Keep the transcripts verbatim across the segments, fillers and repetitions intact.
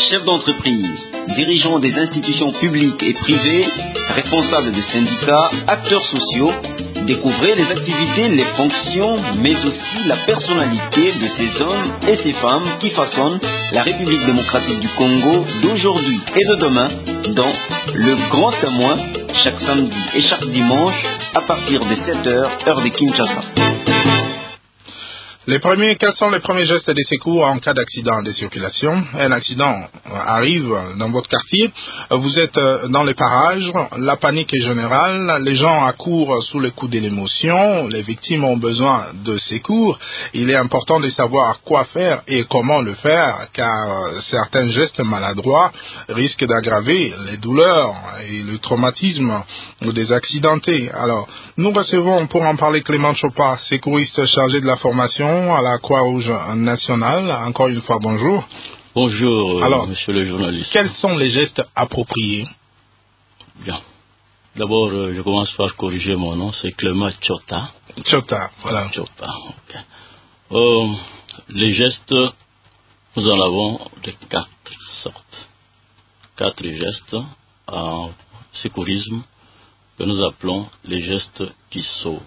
chefs d'entreprise, dirigeants des institutions publiques et privées, responsables de syndicats, acteurs sociaux, découvrez les activités, les fonctions, mais aussi la personnalité de ces hommes et ces femmes qui façonnent la République démocratique du Congo d'aujourd'hui et de demain dans Le Grand Témoin, chaque samedi et chaque dimanche à partir de sept heures, heure de Kinshasa. Les premiers, quels sont les premiers gestes de secours en cas d'accident de circulation? Un accident arrive dans votre quartier, vous êtes dans les parages, la panique est générale, les gens accourent sous le coup de l'émotion, les victimes ont besoin de secours. Il est important de savoir quoi faire et comment le faire, car certains gestes maladroits risquent d'aggraver les douleurs et le traumatisme des accidentés. Alors, nous recevons pour en parler Clément Chopa, secouriste chargé de la formation à la Croix-Rouge nationale. Encore une fois, bonjour. Bonjour, Alors, monsieur le journaliste. Quels sont les gestes appropriés? Bien. D'abord, euh, je commence par corriger mon nom, c'est Clément Chota. Chota, voilà. Chota, ok. Euh, les gestes, nous en avons de quatre sortes. Quatre gestes en secourisme que nous appelons les gestes qui sauvent.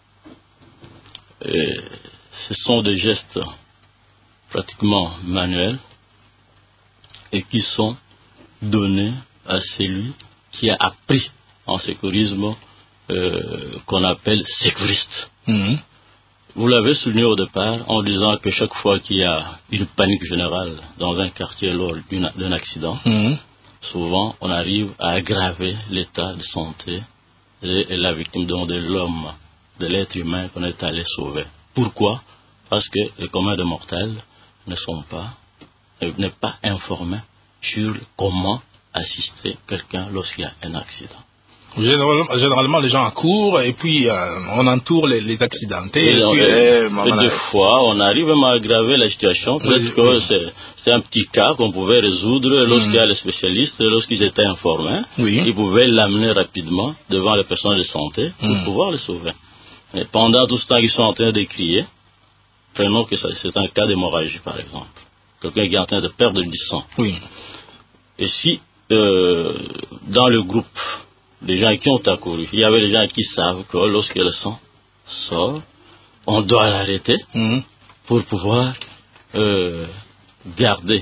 Et ce sont des gestes pratiquement manuels et qui sont donnés à celui qui a appris en secourisme euh, qu'on appelle secouriste. Mmh. Vous l'avez souligné au départ en disant que chaque fois qu'il y a une panique générale dans un quartier lors d'un accident, mmh. souvent on arrive à aggraver l'état de santé et la victime de l'homme, de l'être humain qu'on est allé sauver. Pourquoi? Parce que les communs de mortels ne sont pas, n'est pas informés sur comment assister quelqu'un lorsqu'il y a un accident. Généralement, généralement les gens accourent et puis euh, on entoure les, les accidentés. Et, et, puis, et, et voilà. Des fois, on arrive même à aggraver la situation. Peut-être oui, que oui. c'est, c'est un petit cas qu'on pouvait résoudre lorsqu'il y a les spécialistes, lorsqu'ils étaient informés. Oui. Ils pouvaient l'amener rapidement devant les personnes de santé pour mmh. pouvoir le sauver. Et pendant tout ce temps qu'ils sont en train de crier, prenons que c'est un cas d'hémorragie par exemple. Quelqu'un qui est en train de perdre du sang. Oui. Et si euh, dans le groupe, les gens qui ont accouru, il y avait des gens qui savent que lorsque le sang sort, on doit l'arrêter mmh. pour pouvoir euh, garder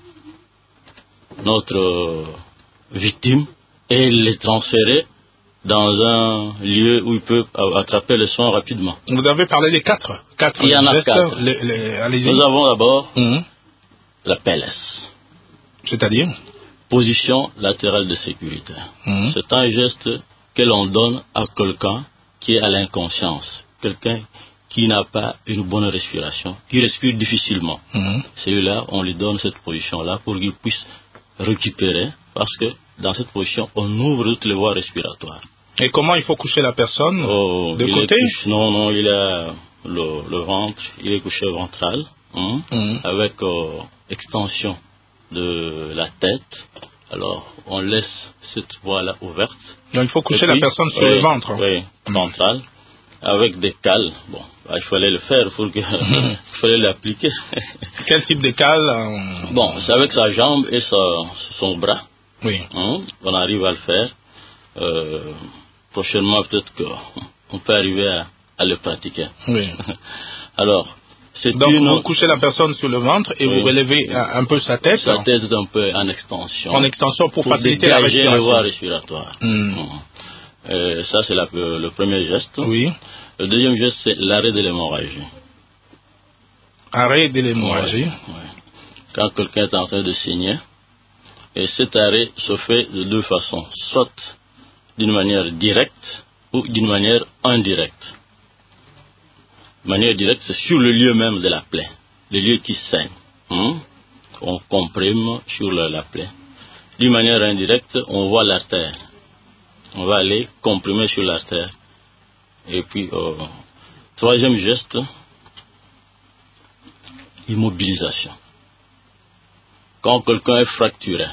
notre euh, victime et les transférer dans un lieu où il peut attraper le sang rapidement. Vous avez parlé des quatre. quatre il y en a gestes, quatre. Les, les, allez-y. Nous avons d'abord mmh. la P L S. C'est-à-dire? Position latérale de sécurité. Mmh. C'est un geste que l'on donne à quelqu'un qui est à l'inconscience. Quelqu'un qui n'a pas une bonne respiration, qui respire difficilement. Mmh. Celui-là, on lui donne cette position-là pour qu'il puisse récupérer, parce que dans cette position, on ouvre toutes les voies respiratoires. Et comment il faut coucher la personne? oh, De côté? Couché, Non, non, il a le, le ventre, il est couché ventral, hein, mmh. avec euh, extension de la tête. Alors, on laisse cette voie-là ouverte. Donc, il faut coucher puis, la personne sur oui, le ventre. Oui, mmh. ventral, avec des cales. Bon, bah, il fallait le faire, pour que, mmh. il fallait l'appliquer. Quel type de cale euh... Bon, c'est avec sa jambe et sa, son bras. Oui. Hein, on arrive à le faire. Euh, prochainement, peut-être qu'on peut arriver à, à le pratiquer. Oui. Alors, c'est Donc, une... vous couchez la personne sur le ventre et oui. vous relevez un, un peu sa tête. Sa tête est un peu en extension. En extension pour, pour faciliter la respiration. les voies respiratoires. Mm. Euh, ça, c'est la, le premier geste. Oui. Le deuxième geste, c'est l'arrêt de l'hémorragie. Arrêt de l'hémorragie. Ouais, ouais. Quand quelqu'un est en train de saigner, et cet arrêt se fait de deux façons. Soit d'une manière directe ou d'une manière indirecte. De manière directe, c'est sur le lieu même de la plaie, le lieu qui saigne. Hum? On comprime sur la, la plaie. D'une manière indirecte, on voit l'artère. On va aller comprimer sur l'artère. Et puis, euh, troisième geste, immobilisation. Quand quelqu'un est fracturé,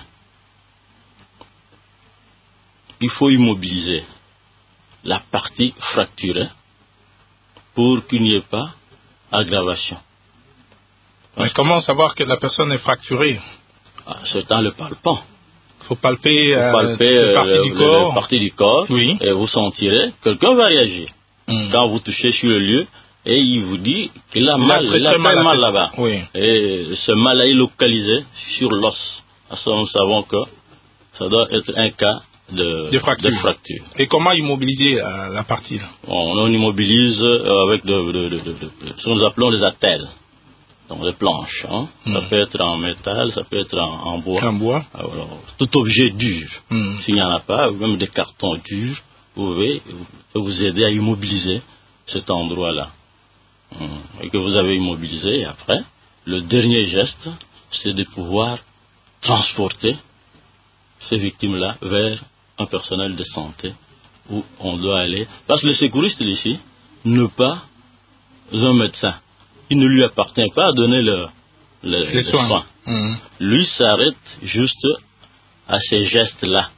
il faut immobiliser la partie fracturée pour qu'il n'y ait pas aggravation. Mais comment savoir que la personne est fracturée? c'est en le palpant. Il faut palper, faut palper euh, partie euh, du le, corps. le partie du corps, oui. Et vous sentirez, quelqu'un va réagir. Mm. Quand vous touchez sur le lieu, et il vous dit qu'il a il mal, a très, il a très mal, mal là-bas. Oui. Et ce mal est localisé sur l'os. À ce moment, nous savons que ça doit être un cas de, de, fracture. de fracture. Et comment immobiliser euh, la partie là? on, on immobilise euh, avec de, de, de, de, de, ce que nous appelons les attelles. Donc des planches. Hein. Mm. Ça peut être en métal, ça peut être en, en bois. En bois. Alors, tout objet dur. Mm. S'il n'y en a pas, ou même des cartons durs, vous pouvez vous aider à immobiliser cet endroit-là. Mm. Et que vous avez immobilisé, et après, le dernier geste, c'est de pouvoir transporter ces victimes-là vers un personnel de santé où on doit aller. Parce que le secouriste ici n'est pas un médecin. Il ne lui appartient pas à donner le, le, les les soins. soins. Mmh. Lui s'arrête juste à ces gestes-là.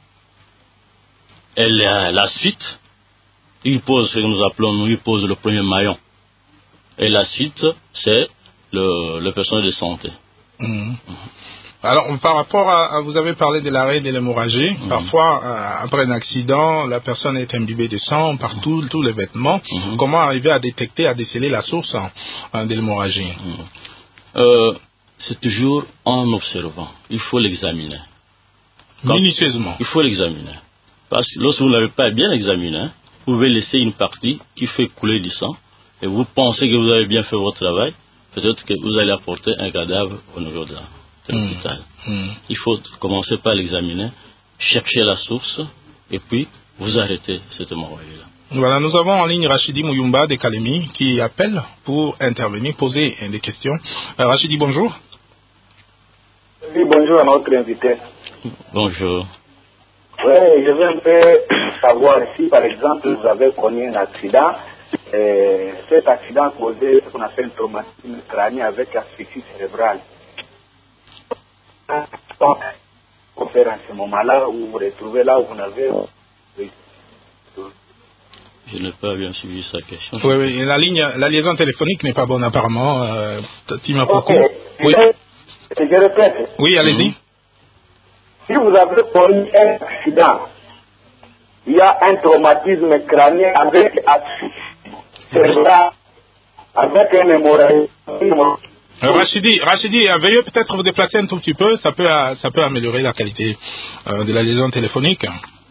Et la, la suite, il pose ce que nous appelons, nous, il pose le premier maillon. Et la suite, c'est le, le personnel de santé. Mmh. Mmh. Alors, par rapport à, à, vous avez parlé de l'arrêt de l'hémorragie. Mmh. Parfois, euh, après un accident, la personne est imbibée de sang partout, mmh. tous les vêtements. Mmh. Comment arriver à détecter, à déceler la source hein, de l'hémorragie? mmh. euh, C'est toujours en observant. Il faut l'examiner. Quand, minutieusement. Il faut l'examiner. Parce que lorsque vous ne l'avez pas bien examiné, vous pouvez laisser une partie qui fait couler du sang et vous pensez que vous avez bien fait votre travail. Peut-être que vous allez apporter un cadavre au niveau de la... Mmh. Mmh. Il faut commencer par l'examiner, chercher la source et puis vous arrêtez cette hémorragie-là. Voilà, nous avons en ligne Rachidi Mouyumba de Kalemi qui appelle pour intervenir, poser des questions. Euh, Rachidi, bonjour. Oui, bonjour à notre invité. Bonjour. Oui, je veux un peu savoir si par exemple vous avez connu un accident. Et cet accident a causé ce qu'on appelle un traumatisme crânien avec asphyxie cérébrale. Pour faire à ce moment-là, où vous vous retrouvez là où vous n'avez... Je n'ai pas bien suivi sa question. Oui, oui, la, ligne, la liaison téléphonique n'est pas bonne apparemment. Euh, okay. Oui, je, je répète. Oui, allez-y. Mm-hmm. Si vous avez connu un accident, il y a un traumatisme crânien avec asphyxie cérébrale, avec un hémorragie. Euh, Rachidi, Rachidi, veuillez peut-être vous déplacer un tout petit peu, ça peut, ça peut améliorer la qualité euh, de la liaison téléphonique.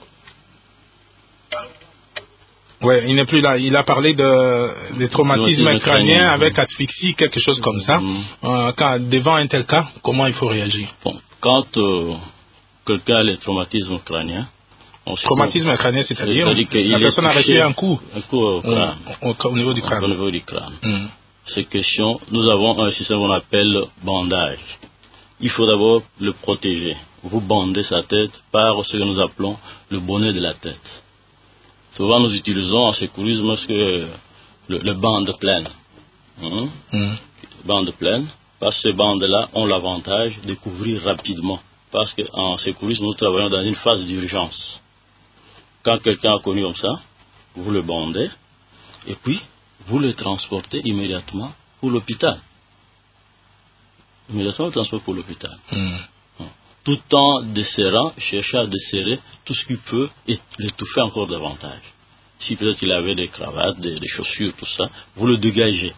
Oui, il n'est plus là. Il a parlé de, de traumatisme crânien avec asphyxie, quelque chose comme ça. Mm. Euh, quand, devant un tel cas, comment il faut réagir? Bon, quand euh, quelqu'un a le traumatisme crânien, traumatisme crânien, c'est-à-dire la personne a reçu un coup, un coup au, crâne, au, au, au niveau du crâne. Au niveau du crâne. Mm. Ces questions, nous avons un système qu'on appelle bandage. Il faut d'abord le protéger. Vous bandez sa tête par ce que nous appelons le bonnet de la tête. Souvent, nous utilisons en secourisme ce que le, le bande pleine. Hein? Mm. Bande pleine. Parce que ces bandes-là ont l'avantage de couvrir rapidement. Parce qu'en secourisme, nous travaillons dans une phase d'urgence. Quand quelqu'un a connu comme ça, vous le bandez, et puis vous le transportez immédiatement pour l'hôpital. Immédiatement le transport pour l'hôpital. Mm. Tout en desserrant, chercher à desserrer tout ce qui peut et l'étouffer encore davantage. Si peut-être il avait des cravates, des, des chaussures, tout ça, vous le dégagez.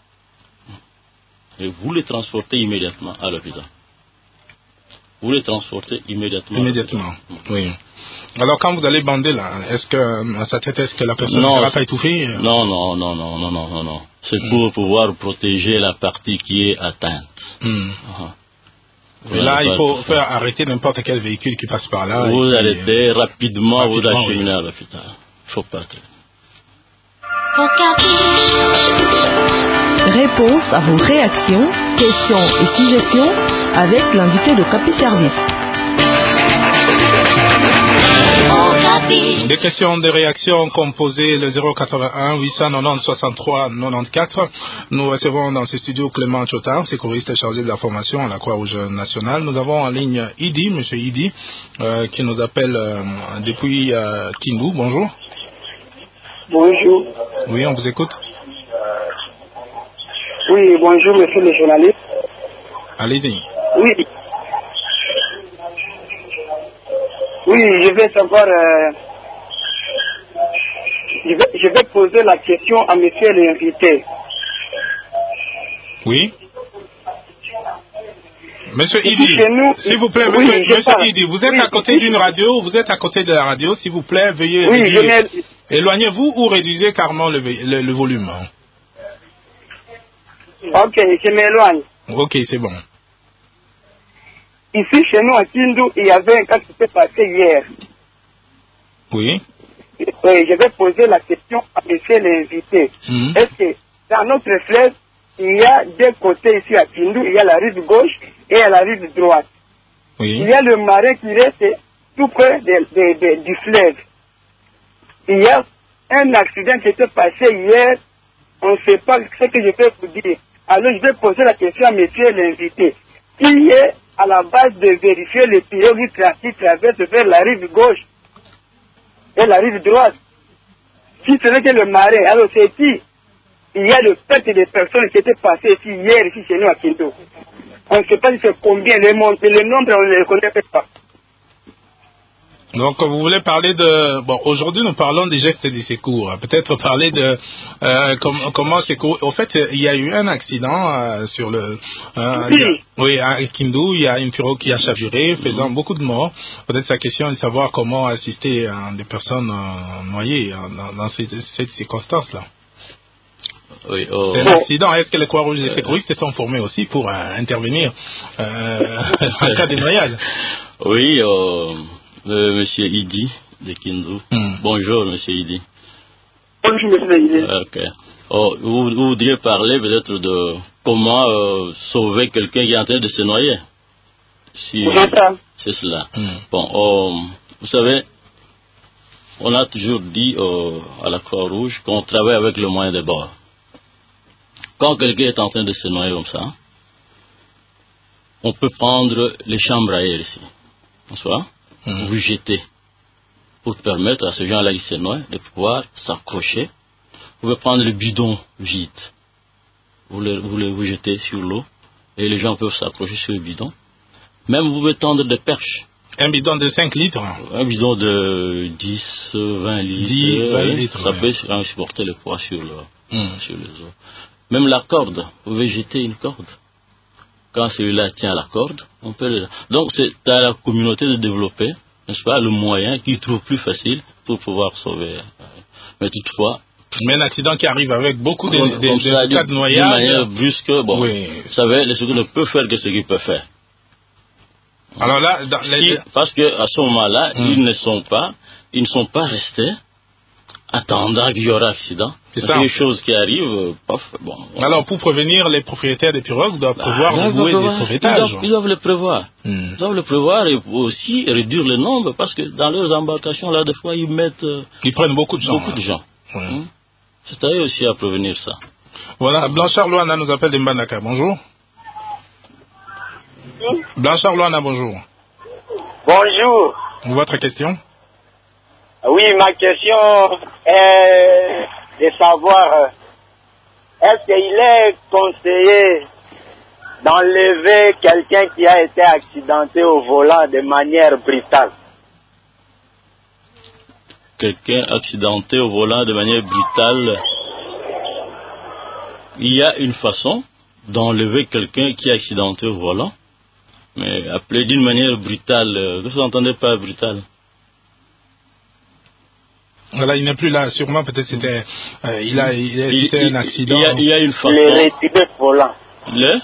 Et vous le transportez immédiatement à l'hôpital. Vous le transportez immédiatement. Immédiatement, oui. Alors quand vous allez bander là, est-ce que à sa tête, est-ce que la personne ne sera pas étouffée? Non, non, non, non, non, non, non, non. C'est mm. pour pouvoir protéger la partie qui est atteinte. Mm. Uh-huh. Et là, il faut faire ça. Arrêter n'importe quel véhicule qui passe par là. Vous puis, arrêtez euh, rapidement, rapidement, vous acheminez oui. à l'hôpital. Il ne faut pas traiter. Réponse à vos réactions, questions et suggestions avec l'invité de Capi Service. Des questions, des réactions, composées le zéro quatre-vingt-un huit cent quatre-vingt-dix soixante-trois quatre-vingt-quatorze. Nous recevons dans ce studio Clément Chotin, secouriste chargé de la formation à la Croix-Rouge nationale. Nous avons en ligne Idi, M. Idi, euh, qui nous appelle euh, depuis euh, Kingu. Bonjour. Bonjour. Oui, on vous écoute. Oui, bonjour, monsieur le journaliste. Allez-y. Oui. Oui, je vais savoir... Euh, je, vais, je vais poser la question à monsieur l'invité. Oui. Monsieur Ici, Idi, chez nous, s'il vous plaît, oui, monsieur, je monsieur parle. Idi, vous êtes Oui, à côté ici, d'une radio, vous êtes à côté de la radio, s'il vous plaît, veuillez oui, je réduire. n'ai- Éloignez-vous ou réduisez carrément le, le, le volume. hein. Ok, je m'éloigne. Ok, c'est bon. Ici, chez nous, à Kindu, il y avait un cas qui s'est passé hier. Oui. Oui, je vais poser la question à monsieur l'invité. Mhm. Est-ce que dans notre fleuve, il y a deux côtés ici à Kindu, il y a la rive gauche et il y a la rive droite. Oui. Il y a le marais qui reste tout près de, de, de, du fleuve. Il y a un accident qui s'est passé hier, on ne sait pas ce que je peux vous dire. Alors je vais poser la question à monsieur l'invité. Qui est à la base de vérifier les pirogues qui, tra qui traversent vers la rive gauche et la rive droite? Si ce n'est que le marais, alors c'est qui? Il y a le fait des personnes qui étaient passées ici hier, ici chez nous à Kindu. On ne sait pas si c'est combien, les nombres, les nombres on ne les connaît pas. Donc, vous voulez parler de... Bon, aujourd'hui, nous parlons des gestes et des secours. Peut-être parler de euh, com comment secours... Au fait, il y a eu un accident euh, sur le... Euh, Oui. il y a- oui, à Kindu, il y a une pirogue qui a chaviré, faisant beaucoup de morts. Peut-être sa question est de savoir comment assister à des personnes euh, noyées euh, dans, dans cette, cette circonstance-là. Oui, oh, C'est un accident. Est-ce que les Croix-Rouges et les secouristes sont formés aussi pour euh, intervenir euh, en cas de noyade? oui, oh, euh, monsieur Idi de Kindu. Hmm. Bonjour, monsieur Idi. Bonjour, monsieur l'invité. Ok. Oh, vous, vous voudriez parler peut-être de comment euh, sauver quelqu'un qui est en train de se noyer. Si C'est ça. c'est cela. Hmm. Bon, oh, vous savez, on a toujours dit oh, à la Croix-Rouge qu'on travaille avec le moyen de bord. Quand quelqu'un est en train de se noyer comme ça, on peut prendre les chambres à air ici. Bonsoir. Hmm. Vous jetez pour permettre à ces gens-là qui se noient de pouvoir s'accrocher. Vous pouvez prendre le bidon vide. Vous le, vous le vous jetez sur l'eau et les gens peuvent s'accrocher sur le bidon. Même vous pouvez tendre des perches. Un bidon de cinq litres. Un bidon de dix, vingt litres. dix, vingt oui, litres, ça ouais. peut quand même supporter le poids sur, le, Hmm. sur les eaux. Même la corde, vous pouvez jeter une corde. Quand celui-là tient la corde, on peut le... Donc c'est à la communauté de développer, n'est-ce pas, le moyen qu'ils trouvent plus facile pour pouvoir sauver. Mais toutefois, Mais un accident qui arrive avec beaucoup de, comme, de, comme de ça, cas de d'une noyade. manière brusque, bon, Oui. vous savez, les secours ne peuvent faire que ce qu'ils peuvent faire. Alors là, dans les... Si, parce que à ce moment-là, Hmm. ils ne sont pas, ils ne sont pas restés attendant qu'il y aura accident. C'est C'est ça. des choses qui arrivent, euh, paf, bon. Alors pour prévenir, les propriétaires des pirogues doivent Bah, prévoir ils des doivent bouées de prévoir, ils sauvetage. doivent, ils doivent le prévoir. Hmm. Ils doivent le prévoir et aussi réduire le nombre parce que dans leurs embarcations, là, des fois, ils mettent euh, Ils prennent beaucoup de gens. beaucoup de hein. gens. Oui. Hein. C'est à eux aussi à prévenir ça. Voilà, Blanchard Luana nous appelle de Mbandaka. Bonjour. Oui. Blanchard Luana, bonjour. Bonjour. Votre question? Oui, ma question est de savoir, euh, est-ce qu'il est conseillé d'enlever quelqu'un qui a été accidenté au volant de manière brutale? Quelqu'un accidenté au volant de manière brutale, il y a une façon d'enlever quelqu'un qui est accidenté au volant, mais appelé d'une manière brutale, euh, vous n'entendez pas brutale? Voilà, il n'est plus là. Sûrement, peut-être c'était, euh, il a, il a Il, été il- un accident. il y a, il y a une Le façon. retirer volant. Le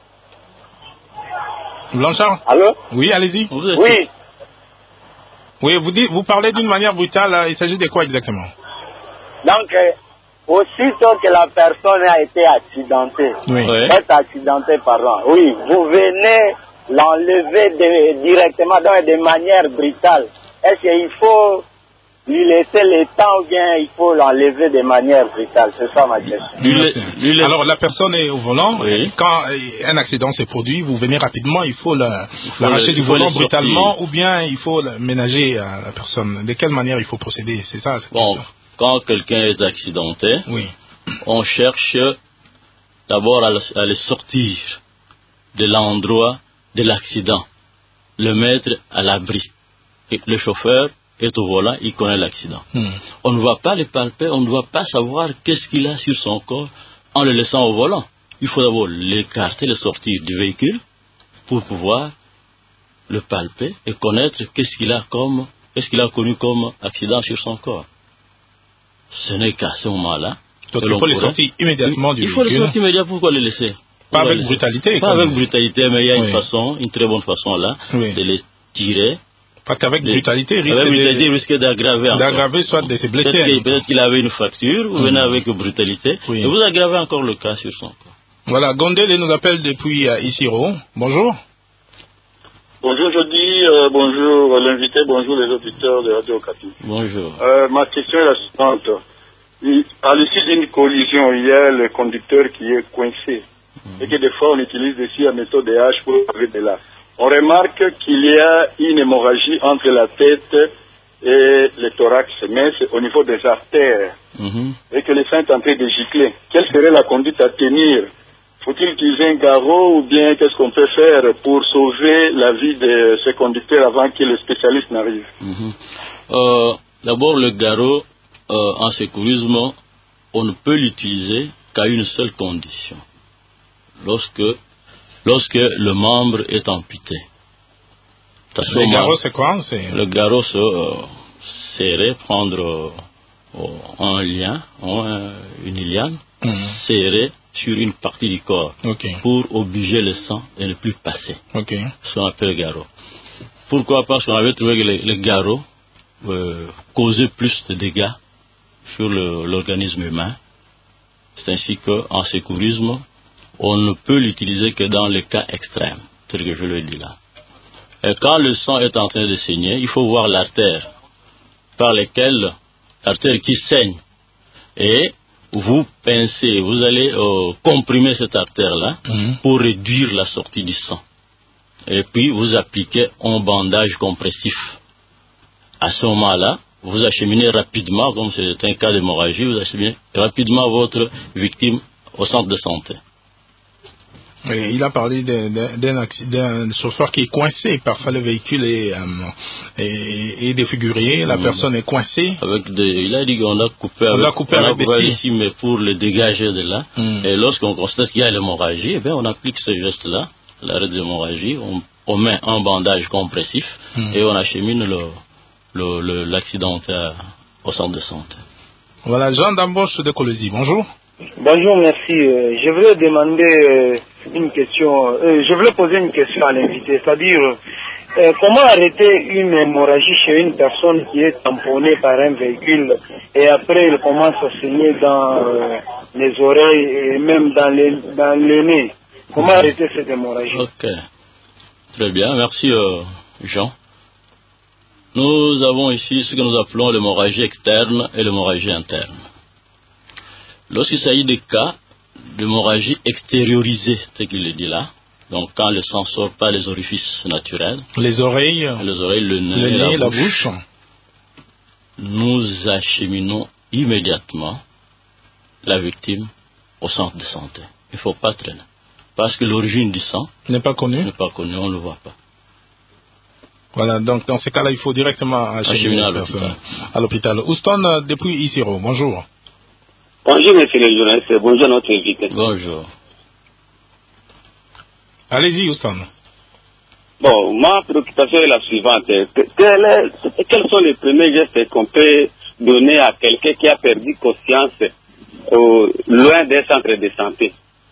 Blanchard? Allô? Oui, allez-y. Vous êtes- Oui. Oui, vous dites, vous parlez d'une manière brutale. euh, Il s'agit de quoi exactement? Donc, euh, aussitôt que la personne a été accidentée, Oui. Ouais. est accidentée, pardon, oui, vous venez l'enlever de- directement, donc de manière brutale. Est-ce qu'il faut lui laisser le temps ou bien il faut l'enlever de manière brutale? C'est ça ma question. Lui, Merci. lui laisse- Alors, la personne est au volant. Oui. Quand euh, un accident s'est produit, vous venez rapidement, il faut la- faut l'arracher le- du il faut volant le sortir. brutalement ou bien il faut le ménager à la personne. De quelle manière il faut procéder? C'est ça? cette Bon, question. quand quelqu'un est accidenté, Oui. on cherche d'abord à le, à le sortir de l'endroit de l'accident, le mettre à l'abri. et le chauffeur est au volant, il connaît l'accident. Mm. On ne va pas le palper, on ne va pas savoir qu'est-ce qu'il a sur son corps en le laissant au volant. Il faut d'abord l'écarter, le sortir du véhicule pour pouvoir le palper et connaître qu'est-ce qu'il a comme, qu'est-ce qu'il a connu comme accident sur son corps. Ce n'est qu'à ce moment-là. Donc il faut le sortir immédiatement du il véhicule. Il faut le sortir immédiatement, pourquoi le laisser? Pas avec brutalité. Pas avec brutalité, mais il y a oui. une façon, une très bonne façon là, oui. de les tirer. Parce qu'avec les... brutalité, il risque, de... risque d'aggraver encore. D'aggraver, soit de se blesser. Peut-être, peut-être qu'il avait une fracture, vous mmh. venez avec brutalité, oui. et vous aggravez encore le cas sur son corps. Voilà, Gondel nous appelle depuis euh, Isiro. Bonjour. Bonjour, je dis euh, bonjour l'invité, bonjour les auditeurs de Radio Okapi. Bonjour. Euh, ma question est la suivante. À l'issue d'une collision, il y a le conducteur qui est coincé. Mmh. Et que des fois, on utilise aussi la méthode des haches pour enlever de là. On remarque qu'il y a une hémorragie entre la tête et le thorax, mais c'est au niveau des artères. Mmh. Et que le sang est en train de gicler. Quelle serait la conduite à tenir? Faut-il utiliser un garrot ou bien qu'est-ce qu'on peut faire pour sauver la vie de ce conducteur avant que le spécialiste n'arrive? Mmh. euh, D'abord, le garrot, euh, en secourisme, on ne peut l'utiliser qu'à une seule condition. Lorsque, lorsque le membre est amputé. Le garrot, c'est quoi? Le garrot, c'est euh, serrer, prendre euh, un lien, un, une liane, mmh. serrer sur une partie du corps, okay. pour obliger le sang de ne plus passer. Okay. Ce qu'on appelle le garrot. Pourquoi? Parce qu'on avait trouvé que le, le garrot euh, causait plus de dégâts sur l'organisme humain. C'est ainsi qu'en secourisme, on ne peut l'utiliser que dans les cas extrêmes, tel que je le dis là. Et quand le sang est en train de saigner, il faut voir l'artère par laquelle, l'artère qui saigne. Et vous pincez, vous allez euh, comprimer cette artère-là mmh. pour réduire la sortie du sang. Et puis vous appliquez un bandage compressif. À ce moment-là, vous acheminez rapidement, comme c'est un cas d'hémorragie, vous acheminez rapidement votre victime au centre de santé. Oui, il a parlé d'un chauffeur qui est coincé. Parfois, le véhicule est, euh, est, est défiguré, la mmh. personne est coincée. Avec des, il a dit qu'on l'a coupé, on avec, l'a coupé on avec des coupé ici, mais pour le dégager de là. Mmh. Et lorsqu'on constate qu'il y a l'hémorragie, eh bien, on applique ce geste-là, l'arrêt de l'hémorragie, on, on met un bandage compressif mmh. et on achemine l'accidentaire au centre de santé. Voilà, Jean d'Ambauche de Colosie, bonjour. Bonjour, merci. Euh, je voulais demander euh, une question, euh, je voulais poser une question à l'invité, c'est-à-dire euh, comment arrêter une hémorragie chez une personne qui est tamponnée par un véhicule et après il commence à saigner dans euh, les oreilles et même dans les, dans le nez. Comment arrêter cette hémorragie? Ok, très bien, merci euh, Jean. Nous avons ici ce que nous appelons l'hémorragie externe et l'hémorragie interne. Lorsqu'il s'agit des cas d'hémorragie extériorisée, c'est qu'il le dit là, donc quand le sang sort par les orifices naturels, les oreilles, les oreilles, le nez, le nez la, la bouche, bouche, nous acheminons immédiatement la victime au centre de santé. Il ne faut pas traîner, parce que l'origine du sang n'est pas connue, n'est pas connue, on ne le voit pas. Voilà, donc dans ces cas-là, il faut directement acheminer la personne à l'hôpital. Houston, depuis Isiro, bonjour. Bonjour, monsieur le journaliste. Bonjour, notre invité. Bonjour. Allez-y, Houston. Bon, ma préoccupation est la suivante. Quel est, quels sont les premiers gestes qu'on peut donner à quelqu'un qui a perdu conscience au, loin des centres de santé?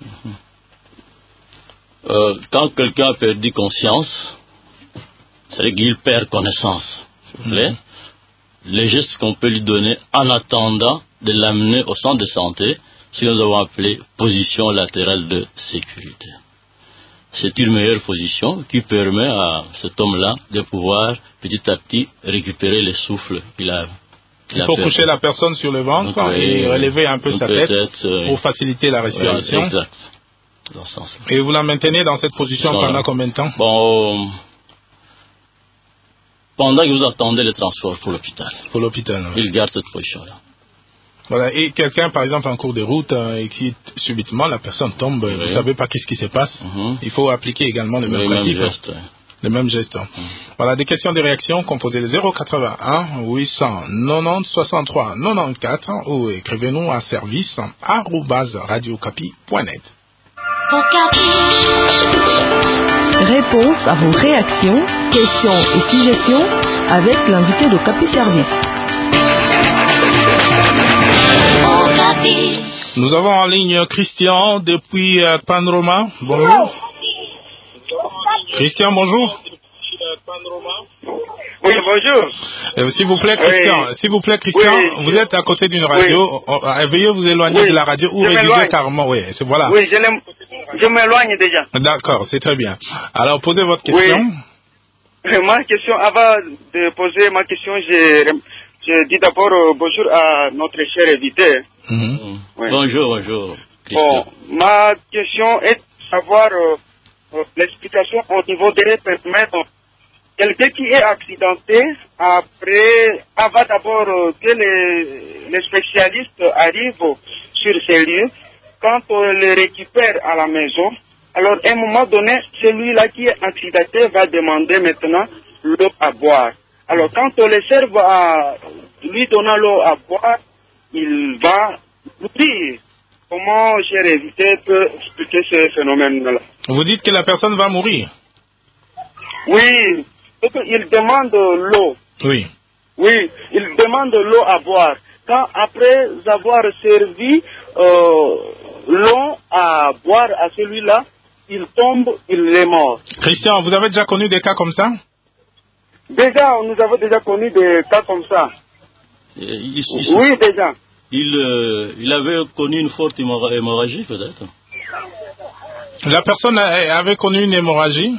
euh, Quand quelqu'un a perdu conscience, c'est-à-dire qu'il perd connaissance, s'il vous plaît, mm-hmm. les gestes qu'on peut lui donner en attendant de l'amener au centre de santé, ce que nous avons appelé position latérale de sécurité. C'est une meilleure position qui permet à cet homme-là de pouvoir petit à petit récupérer les souffles qu'il a. Qu'il Il faut a coucher la personne sur le ventre donc, et euh, relever un peu sa tête euh, pour faciliter la respiration. Oui, exact. Dans ce sens-là. Et vous la maintenez dans cette position pendant combien de temps? Bon, pendant que vous attendez le transport pour l'hôpital. Pour l'hôpital, oui. Il garde cette position-là. Voilà, et quelqu'un, par exemple, en cours de route, euh, et qui subitement la personne tombe, oui. vous ne savez pas qu'est-ce qui se passe. Mm-hmm. Il faut appliquer également le même oui, principe. Même geste, Le même geste. Mmh. Voilà, des questions, des réactions, composez le zéro quatre-vingt-un huit cent quatre-vingt-dix soixante-trois quatre-vingt-quatorze ou écrivez-nous à service arobase radiocapi point net. Réponse à vos réactions, questions et suggestions avec l'invité de Capi Service. Nous avons en ligne Christian depuis euh, Panorama. Bonjour. Christian, bonjour. Oui, bonjour. Euh, s'il vous plaît, Christian, oui. s'il vous plaît, Christian, oui. vous êtes à côté d'une radio. Oui. Euh, veuillez vous éloigner oui. de la radio ou réduire carrément. Oui, c'est voilà. Oui, je, je m'éloigne déjà. D'accord, c'est très bien. Alors, posez votre question. Oui. Ma question, avant de poser ma question, je, je dis d'abord euh, bonjour à notre cher invité. Mm-hmm. Oui. Bonjour, bonjour. Christian. Bon, ma question est de savoir euh, euh, l'explication au niveau des permis. Quelqu'un qui est accidenté, après, avant d'abord euh, que les, les spécialistes arrivent sur ces lieux, quand on le récupère à la maison, alors à un moment donné, celui-là qui est accidenté va demander maintenant l'eau à boire. Alors quand on le serve à lui donnant l'eau à boire, il va mourir. Comment, cher invité, peut expliquer ce phénomène-là? Vous dites que la personne va mourir? Oui. Il demande l'eau. Oui. Oui, il demande l'eau à boire. Quand après avoir servi euh, l'eau à boire à celui-là, il tombe, il est mort. Christian, vous avez déjà connu des cas comme ça? Déjà, nous avons déjà connu des cas comme ça. Il, il, oui, déjà. Il, euh, il avait connu une forte hémorragie, peut-être? La personne avait connu une hémorragie?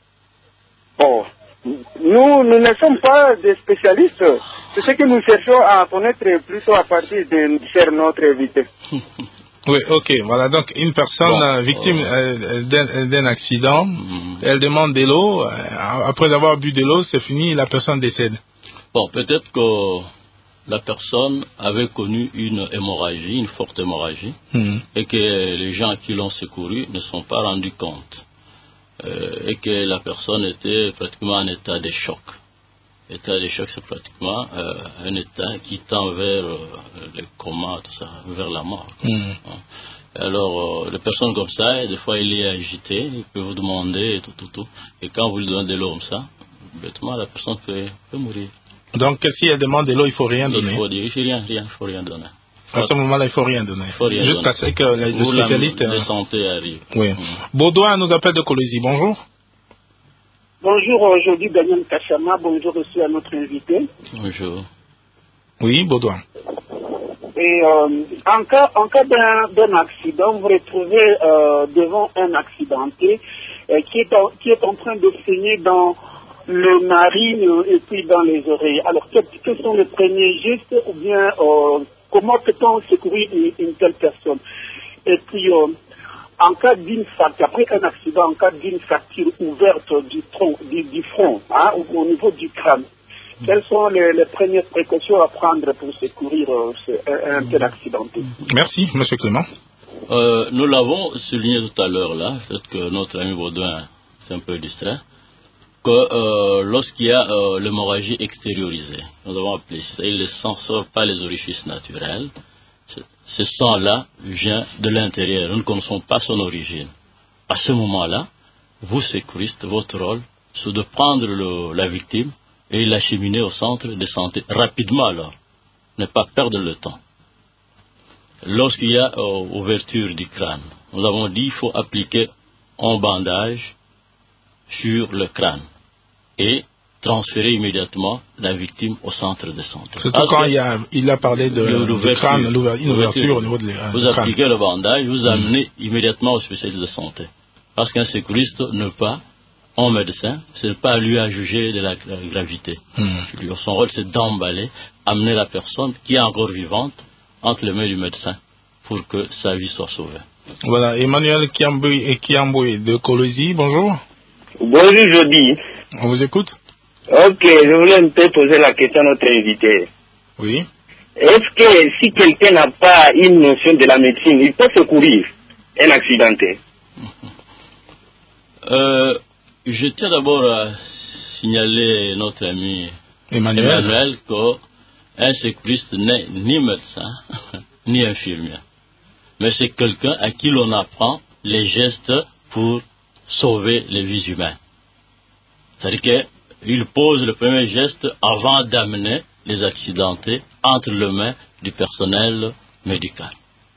Bon. Nous, nous ne sommes pas des spécialistes. C'est ce que nous cherchons à connaître plutôt à partir de faire notre invité. Oui, ok. Voilà, donc une personne bon, victime euh, d'un, d'un accident, mm. elle demande de l'eau. Après avoir bu de l'eau, c'est fini, la personne décède. Bon, peut-être que la personne avait connu une hémorragie, une forte hémorragie, mm. et que les gens qui l'ont secouru ne sont pas rendus compte. Euh, et que la personne était pratiquement en état de choc. État de choc, c'est pratiquement euh, un état qui tend vers euh, le coma, tout ça, vers la mort. Mm. Alors, euh, les personnes comme ça, des fois, il est agité, il peut vous demander, et tout, tout, tout. Et quand vous lui donnez de l'eau comme ça, bêtement, la personne peut, peut mourir. Donc, si elle demande de l'eau, il ne faut rien donner? Il faut dire, il faut rien, rien, il faut rien donner. À ce moment-là, il ne faut rien donner. Faut rien Jusqu'à ce que le, le spécialiste... La, la santé arrive. Oui. Mmh. Baudouin nous appelle de Colosie. Bonjour. Bonjour, aujourd'hui Daniel Kachama. Bonjour aussi à notre invité. Bonjour. Oui, Baudouin. Et euh, en cas, en cas d'un, d'un accident, vous vous retrouvez euh, devant un accidenté euh, qui, est en, qui est en train de saigner dans le narine et puis dans les oreilles. Alors, quels, quels sont les premiers gestes ou bien... Euh, comment peut-on secourir une, une telle personne? Et puis, euh, en cas d'une fracture, après un accident, en cas d'une fracture ouverte du tronc, du, du front, hein, au, au niveau du crâne, mmh. quelles sont les, les premières précautions à prendre pour secourir euh, ce, un, un tel accidenté? Merci, M. Clément. Euh, nous l'avons souligné tout à l'heure, là, peut-être que notre ami Baudouin s'est un peu distrait, que euh, lorsqu'il y a euh, l'hémorragie extériorisée, nous avons appelé ça, et le sang ne sort pas les orifices naturels, ce, ce sang-là vient de l'intérieur, nous ne connaissons pas son origine. À ce moment-là, vous, sécuriste, votre rôle, c'est de prendre le, la victime et l'acheminer au centre de santé rapidement alors, ne pas perdre le temps. Lorsqu'il y a euh, ouverture du crâne, nous avons dit qu'il faut appliquer un bandage sur le crâne et transférer immédiatement la victime au centre de santé. Surtout quand il a, il a parlé de l'ouverture, crâne, l'ouverture, une ouverture au niveau de euh, Vous appliquez crâne. Le bandage, vous amenez mmh. immédiatement au spécialiste de santé. Parce qu'un sécuriste n'est pas un médecin, ce n'est pas à lui à juger de la, la gravité. Mmh. Son rôle, c'est d'emballer, amener la personne qui est encore vivante entre les mains du médecin pour que sa vie soit sauvée. Voilà, Emmanuel Kiamboué de Colosie, bonjour. Bonjour, Jody. On vous écoute. Ok, je voulais un peu poser la question à notre invité. Oui. Est-ce que si quelqu'un n'a pas une notion de la médecine, il peut secourir un accidenté? euh, je tiens d'abord à signaler notre ami Emmanuel, Emmanuel qu'un secouriste n'est ni médecin, ni infirmier. Mais c'est quelqu'un à qui l'on apprend les gestes pour sauver les vies humaines. C'est-à-dire qu'il pose le premier geste avant d'amener les accidentés entre les mains du personnel médical.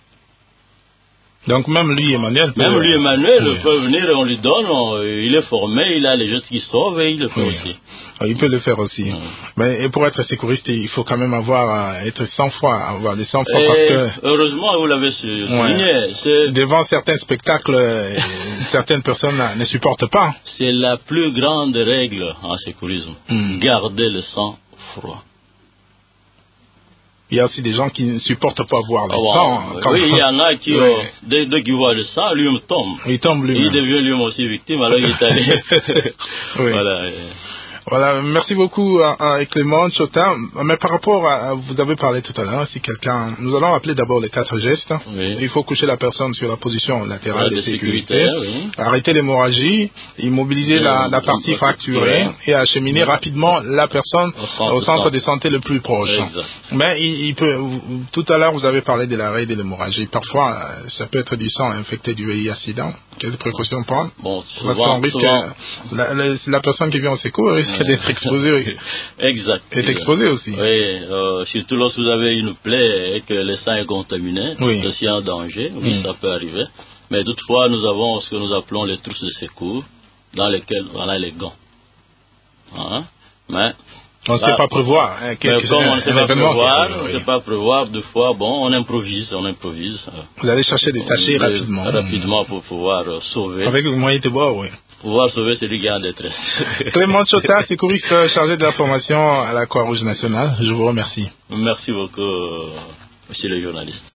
Donc même lui, Emmanuel... Même peut... lui, Emmanuel, oui. peut venir et on lui donne, on, il est formé, il a les gestes qui sauvent et il le fait Oui. aussi. Il peut le faire aussi. Oui. Mais et pour être secouriste, il faut quand même avoir, euh, être cent fois, avoir des cent fois Et parce que... heureusement, vous l'avez souligné, Ouais. c'est... Devant certains spectacles, euh, certaines personnes ne supportent pas. C'est la plus grande règle en secourisme. Mm. Garder le sang froid. Il y a aussi des gens qui ne supportent pas voir le Ah, wow. sang. Quand... Oui, il y en a qui, Oui. euh, dès, dès qu'ils voient le sang, lui-même tombe. Il tombe lui-même. Il devient lui-même aussi victime, alors il est allé. Oui. Voilà. Voilà, merci beaucoup à, à Clément Chotin. Mais par rapport à, vous avez parlé tout à l'heure, si quelqu'un, nous allons appeler d'abord les quatre gestes. Oui. Il faut coucher la personne sur la position latérale Ah, de, de sécurité, sécurité, oui. arrêter l'hémorragie, immobiliser De- la, la partie de- fracturée ouais. et acheminer Ouais. rapidement la personne Au centre, au centre centre. de santé le plus proche. Exact. Mais il, il peut, vous- tout à l'heure vous avez parlé de l'arrêt de l'hémorragie. Parfois, euh, ça peut être du sang infecté du V I H-Sida. Quelles précautions prendre? Bon, Parce souvent, qu'on risque, souvent- la, la, la personne qui vient au secours risque Ouais. d'être exposée. Exact. Est exposée aussi. Oui, euh, surtout lorsque vous avez une plaie et que le sang est contaminé, Oui. c'est aussi un danger, oui, Mm. ça peut arriver. Mais toutefois, nous avons ce que nous appelons les trousses de secours, dans lesquelles on a les gants. Hein? Mais On ne là, sait pas prévoir. Hein, mais qu'est-ce que comme c'est, on un ne sait pas événement qui prévoir, arrive, on ne oui. sait pas prévoir, deux fois, bon, on improvise, on improvise. euh, Vous allez chercher des sachets on- rapidement. Rapidement pour pouvoir euh, sauver, Avec le moyen de bord, oui. pouvoir sauver celui qui est en détresse. Clément Chotin, secouriste euh, chargé de la formation à la Croix-Rouge nationale. Je vous remercie. Merci beaucoup, euh, monsieur le journaliste.